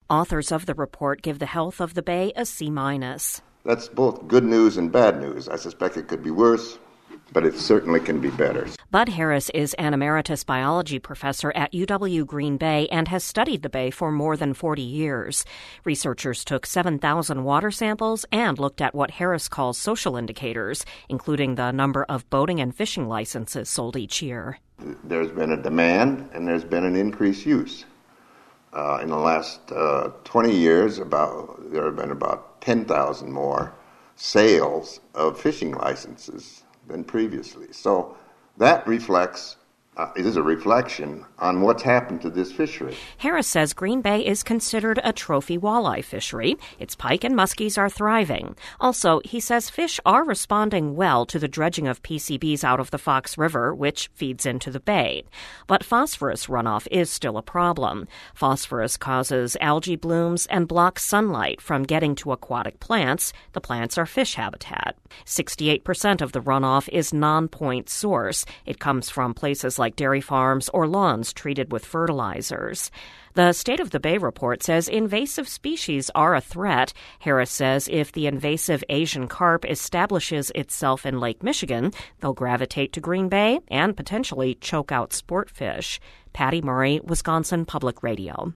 Authors of the report give the health of the bay a C-. That's both good news and bad news. I suspect it could be worse, but it certainly can be better. Bud Harris is an emeritus biology professor at UW Green Bay and has studied the bay for more than 40 years. Researchers took 7,000 water samples and looked at what Harris calls social indicators, including the number of boating and fishing licenses sold each year. There's been a demand and there's been an increased use. In the last 20 years, there have been about 10,000 more sales of fishing licenses than previously. So that it is a reflection on what's happened to this fishery. Harris says Green Bay is considered a trophy walleye fishery. Its pike and muskies are thriving. Also, he says fish are responding well to the dredging of PCBs out of the Fox River, which feeds into the bay. But phosphorus runoff is still a problem. Phosphorus causes algae blooms and blocks sunlight from getting to aquatic plants. The plants are fish habitat. 68% of the runoff is non-point source. It comes from places like dairy farms or lawns treated with fertilizers. The State of the Bay report says invasive species are a threat. Harris says if the invasive Asian carp establishes itself in Lake Michigan, they'll gravitate to Green Bay and potentially choke out sport fish. Patty Murray, Wisconsin Public Radio.